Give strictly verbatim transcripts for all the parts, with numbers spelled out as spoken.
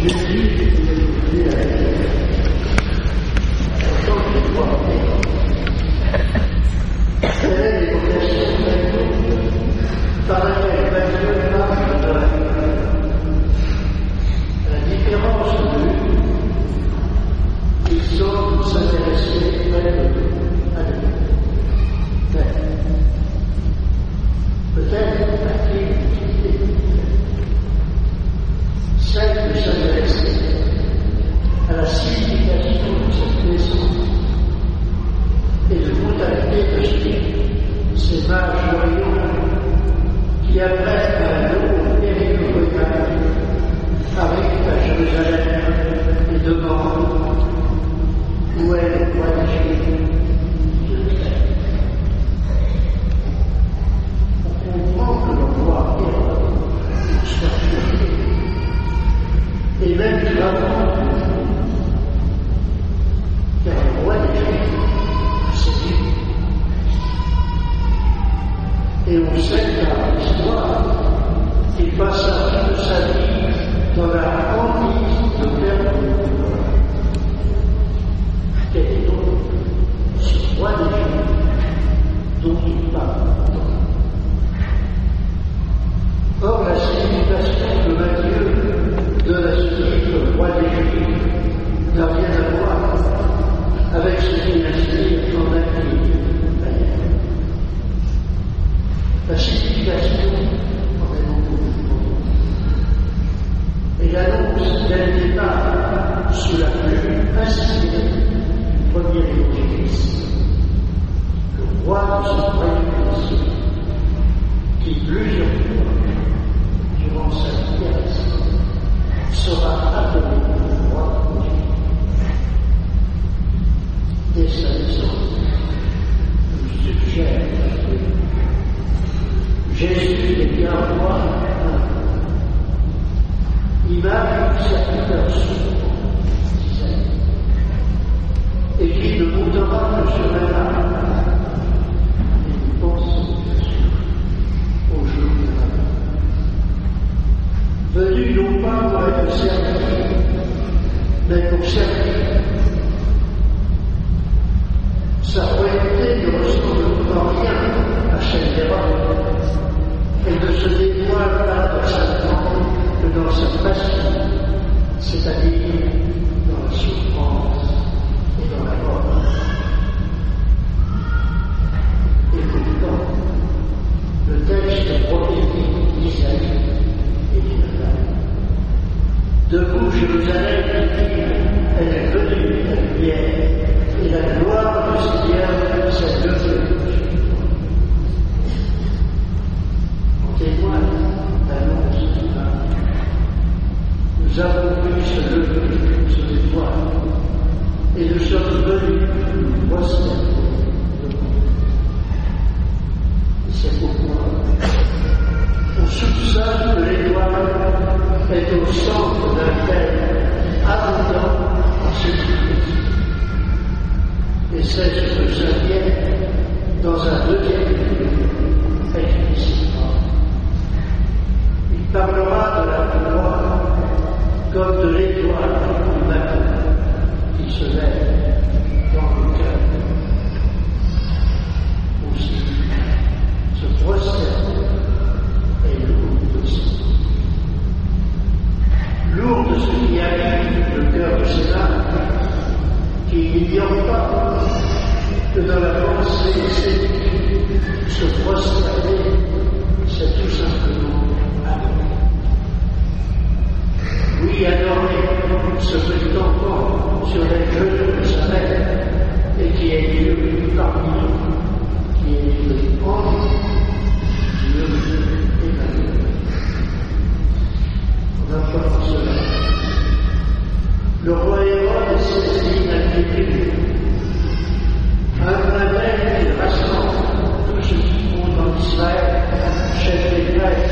Un frère qui rassemble tout ce qui compte en Israël, chef des prêtres,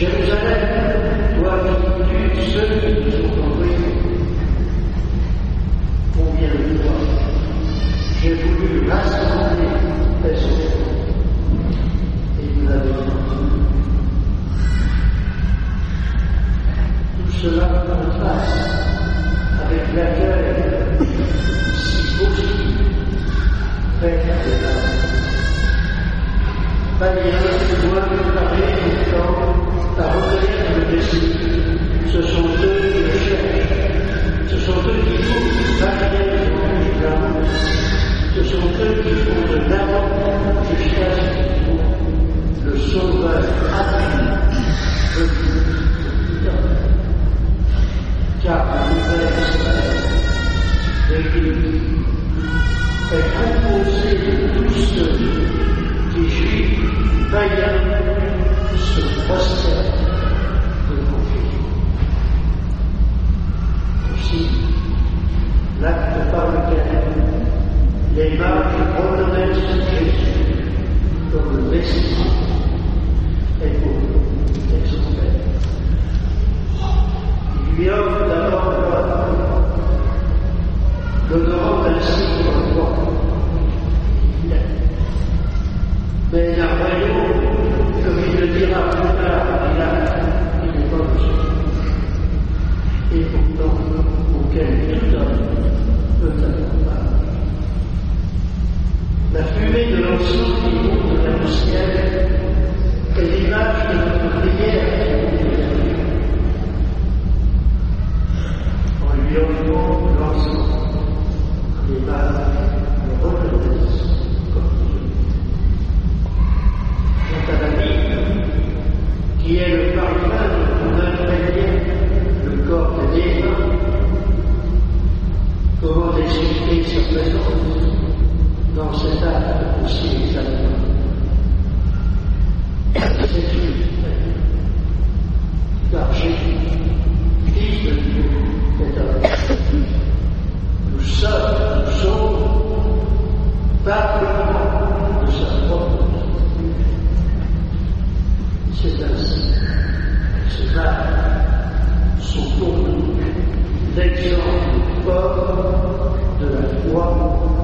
Jérusalem doit vivre ceux qui nous ont envoyés. Combien de fois j'ai voulu rassembler les enfants et vous l'avez entendu. Tout cela contraste avec l'accueil si possible fait à l'âme. Païens doivent préparer le temps à reconnaître le Messie. Ce sont eux qui le cherchent. Ce sont eux qui font variablement du l'amour. Ce sont eux qui font de l'amour jusqu'à ce qu'ils trouvent le sauveur admis venu de temps. Car la nouvelle Israël, l'Église, est composée de tous ceux qui, juifs, païens, se prosternent devant Jésus. Aussi, l'acte par lequel les mages reconnaissent Jésus comme le Messie est beau exemplaire. Il lui offre d'abord l'honorant ainsi pour un roi. Mais un royaume, comme il le dira plus tard à Pilate, il n'est pas le seul. Et pourtant, auquel tout homme peut avoir part. La fumée de l'encens qui monte vers le ciel est l'image de notre prière qui monte vers Dieu. En lui offrant l'encens, les mages le reconnaissent comme Dieu. Quant à la Bible, qui est le parfum pour imprégner le corps de Dieu, comment expliquer sa présence dans cet acte aussi exaltant? C'est une car Jésus, Fils de Dieu, est avec nous. Nous sommes, nous sommes par le nom de sa propre vie. C'est ainsi que ces actes sont pour nous l'exemple fort de la foi